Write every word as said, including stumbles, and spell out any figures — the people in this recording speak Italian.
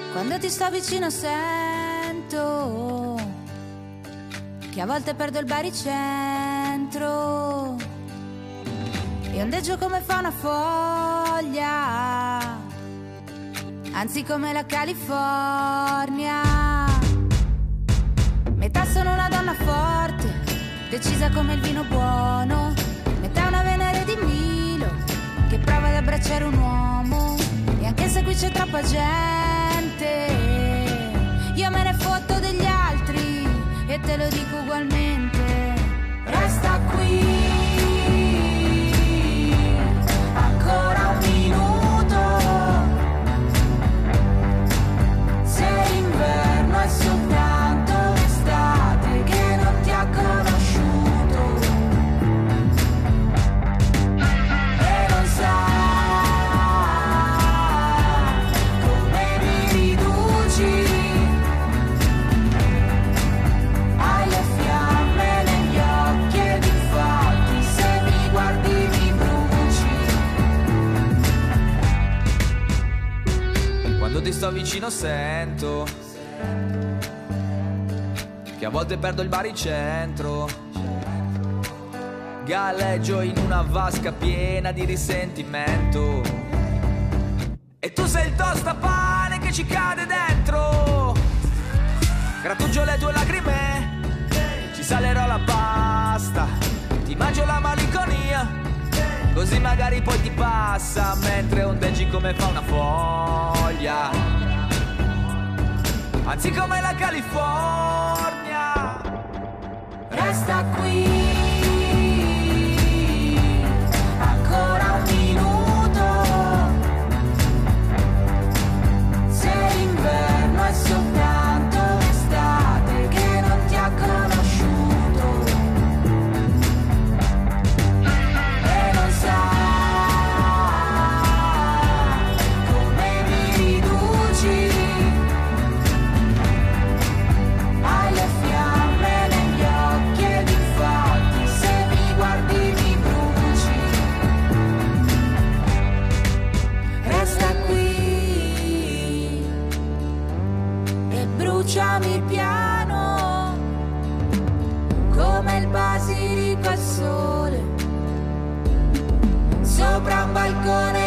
Quando ti sto vicino sento che a volte perdo il baricentro e ondeggio come fa una foglia, anzi come la California. Metà sono una donna forte, decisa come il vino buono, metà una Venere di Milo che prova ad abbracciare un uomo. E anche se qui c'è troppa gente, io me ne fotto degli altri e te lo dico ugualmente. Resta qui ancora un minuto, se l'inverno è soltanto l'estate che non ti ha conosciuto e non sai ti sto vicino sento che a volte perdo il baricentro, galleggio in una vasca piena di risentimento e tu sei il tostapane che ci cade dentro. Grattugio le tue lacrime, ci salerò la pasta, ti mangio la malinconia, così magari poi ti passa mentre ondeggi come fa una foglia, anzi come la California. Resta qui ancora un minuto, se l'inverno è soltanto l'estate che non ti ha conosciuto e non sai come mi riduci. Hai le fiamme negli occhi ed infatti se mi guardi mi bruci. Resta qui e bruciami piano come il basilico al sole sopra un balcone